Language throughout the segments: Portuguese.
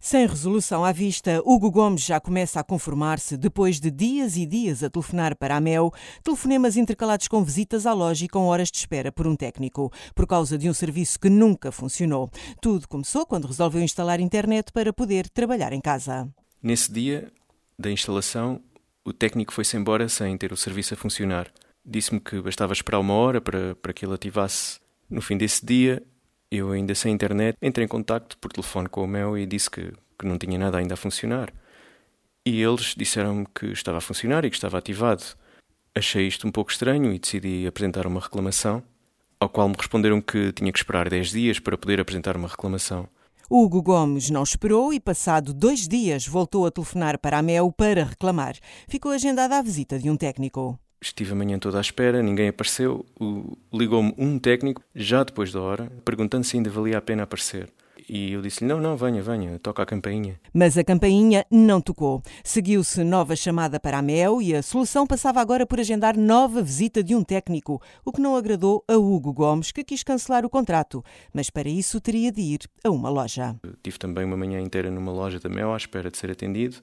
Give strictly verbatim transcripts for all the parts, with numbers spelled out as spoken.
Sem resolução à vista, Hugo Gomes já começa a conformar-se depois de dias e dias a telefonar para a Mel, telefonemas intercalados com visitas à loja e com horas de espera por um técnico, por causa de um serviço que nunca funcionou. Tudo começou quando resolveu instalar internet para poder trabalhar em casa. Nesse dia da instalação, o técnico foi-se embora sem ter o serviço a funcionar. Disse-me que bastava esperar uma hora para, para que ele ativasse. No fim desse dia, eu ainda sem internet, entrei em contacto por telefone com o Mel e disse que, que não tinha nada ainda a funcionar. E eles disseram-me que estava a funcionar e que estava ativado. Achei isto um pouco estranho e decidi apresentar uma reclamação, ao qual me responderam que tinha que esperar dez dias para poder apresentar uma reclamação. Hugo Gomes não esperou e, passado dois dias, voltou a telefonar para a Mel para reclamar. Ficou agendada a visita de um técnico. Estive a manhã toda à espera, ninguém apareceu. O... Ligou-me um técnico, já depois da hora, perguntando se ainda valia a pena aparecer. E eu disse-lhe, não, não, venha, venha, toca a campainha. Mas a campainha não tocou. Seguiu-se nova chamada para a Mel e a solução passava agora por agendar nova visita de um técnico, o que não agradou a Hugo Gomes, que quis cancelar o contrato. Mas para isso teria de ir a uma loja. Tive também uma manhã inteira numa loja da Mel à espera de ser atendido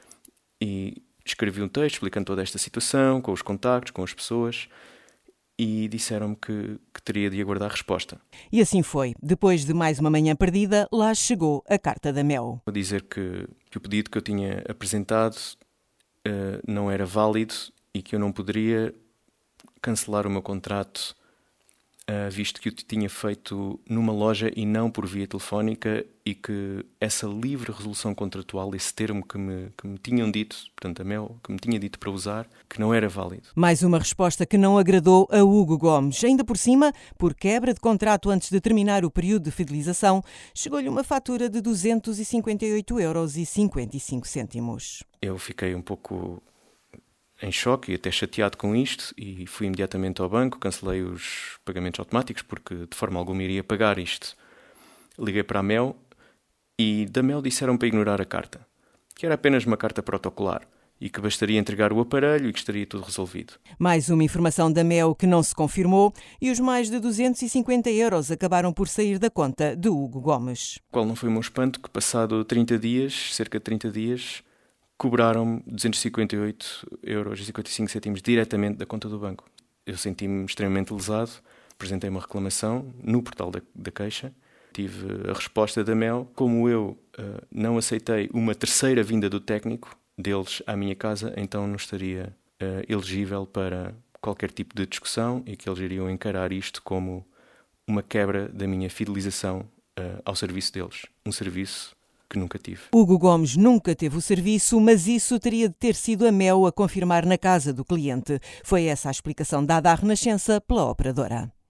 e escrevi um texto explicando toda esta situação, com os contactos, com as pessoas, e disseram-me que, que teria de aguardar resposta. E assim foi. Depois de mais uma manhã perdida, lá chegou a carta da Mel. Vou dizer que, que o pedido que eu tinha apresentado uh, não era válido e que eu não poderia cancelar o meu contrato, uh, visto que eu tinha feito numa loja e não por via telefónica, e que essa livre resolução contratual, esse termo que me, que me tinham dito, portanto a Mel, que me tinha dito para usar, que não era válido. Mais uma resposta que não agradou a Hugo Gomes. Ainda por cima, por quebra de contrato antes de terminar o período de fidelização, chegou-lhe uma fatura de duzentos e cinquenta e oito euros e cinquenta e cinco cêntimos. Eu fiquei um pouco em choque e até chateado com isto e fui imediatamente ao banco, cancelei os pagamentos automáticos porque de forma alguma iria pagar isto. Liguei para a Mel e da Mel disseram para ignorar a carta, que era apenas uma carta protocolar e que bastaria entregar o aparelho e que estaria tudo resolvido. Mais uma informação da Mel que não se confirmou e os mais de duzentos e cinquenta euros acabaram por sair da conta de Hugo Gomes. Qual não foi o meu espanto que, passado trinta dias, cerca de trinta dias, cobraram-me duzentos e cinquenta e oito euros e cinquenta e cinco cêntimos diretamente da conta do banco. Eu senti-me extremamente lesado, apresentei uma reclamação no portal da, da queixa, tive a resposta da Mel. Como eu uh, não aceitei uma terceira vinda do técnico deles à minha casa, então não estaria uh, elegível para qualquer tipo de discussão e que eles iriam encarar isto como uma quebra da minha fidelização uh, ao serviço deles. Um serviço que nunca tive. Hugo Gomes nunca teve o serviço, mas isso teria de ter sido a Mel a confirmar na casa do cliente. Foi essa a explicação dada à Renascença pela operadora.